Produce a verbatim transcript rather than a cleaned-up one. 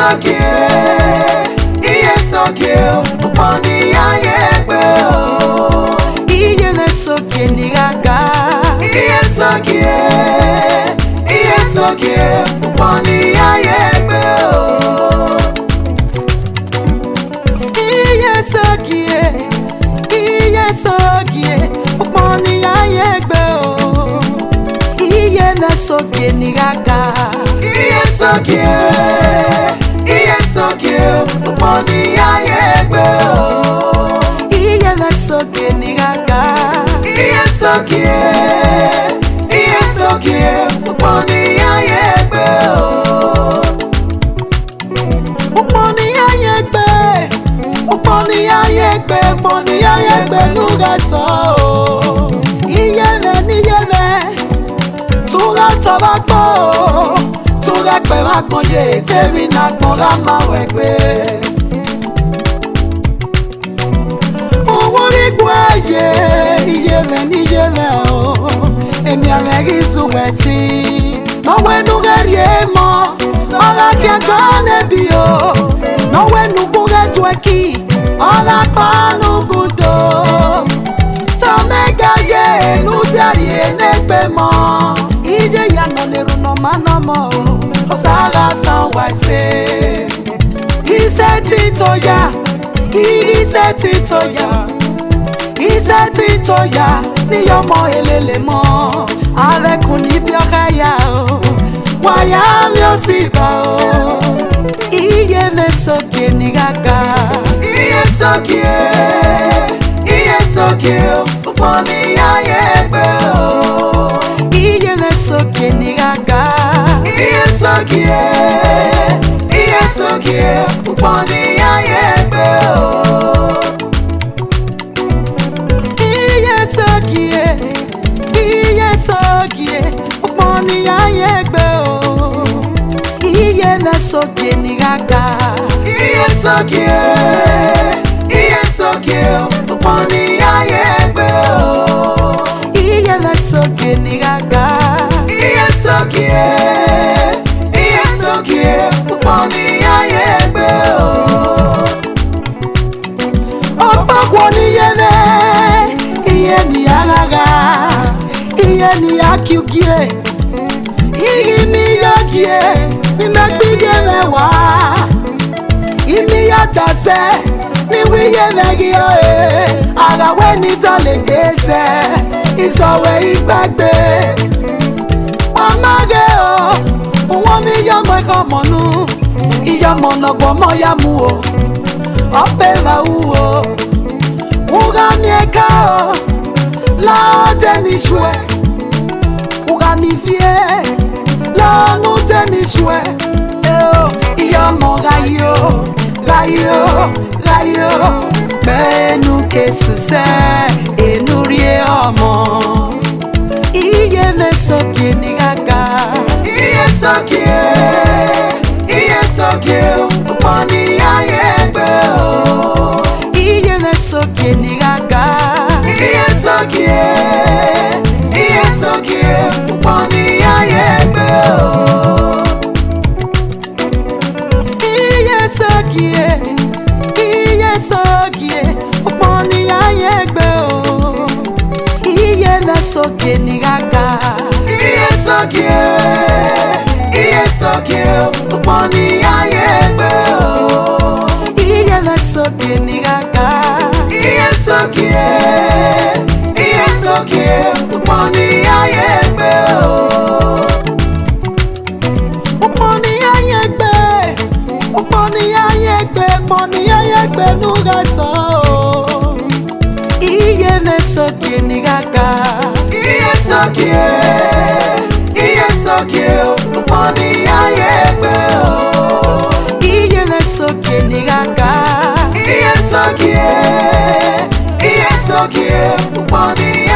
sokie, iye sokie, uponi ya yekbe o. Iye ne sokie ni gaga. Iye sokie, iye sokie, uponi ya yekbe o. Iye sokie, iye sokie, uponi ya yekbe o. Iye ne sokie ni gaga. Iye sokie, iye sokie, uponi ya yekbe o. Iye ne sokie ni gaga. Iye sokie, iye sokie, uponi ya yekbe o. Uponi ya yekbe, uponi ya yekbe, uponi ya yekbe nuga so. Iye ne ni yene, tura tabako, tura kwe makonye, temi na konga mawekwe. Owori kwaye, iye ne ni yene o, emi alegi suweti. No we nuga riemo, ala kia kane bio. No we nubuga tweki, ala panu gudo. Tamega ye, nutari enekbe mo. Ije ya no leru no manamo, osaga sanwaise. Ise titoya, ise titoya, ise titoya. Ni yomo elele mo, alekun ni biokaya o. Waya mi osiba o. Iye ne sokie ni gaga. Iye sokie, iye sokie, uponi ya yekbe o. Iye ne sokie ni gaga. Iye sokie, iye sokie, uponi ya yekbe o. Iye sokie, iye sokie, uponi ya yekbe o. Iye ne sokie ni gaga. Iye sokie, iye sokie, uponi ya yekbe o. Iye ne sokie ni gaga. Iye sokie, iye sokie, uponi ya yekbe o. Opa kwa ni yene, iye ni agaga, iye ni akiukie. Igi mi yakie, ni megbige lewa. Imi ya dase, ni wiye negio e. Agawe ni tole gbese, isowe igbagbe. Wamage o, uwomi yomo ikomonu. Iyomo nogbo mo ya mu o, ope la uo. Uga mieka o, la ode ni shwe. Uga mi vie, la ode ni shwe. Eo, iyomo gayo, gayo, gayo. Benu ke suse, enurie omo. Iye ne sokie ni gaga. Iye sokie, iye sokie, uponi ya yekbe o. Iye ne sokie ni gaga. Iye sokie, iye sokie, uponi ya yekbe o. Iye sokie, iye sokie, uponi ya yekbe o. Iye ne sokie ni gaga. Iye sokie, iye sokie, uponi ya yekbe o. Iye ne sokie ni gaga. Iye sokie, iye sokie, uponi ya yekbe o. Uponi ya yekbe, uponi ya yekbe, uponi ya yekbe nuga so. Iye ne sokie ni gaga. Iye sokie, iye sokie, uponi ya yekbe o. Iye ne sokie ni gaga. Iye sokie, iye sokie, uponi ya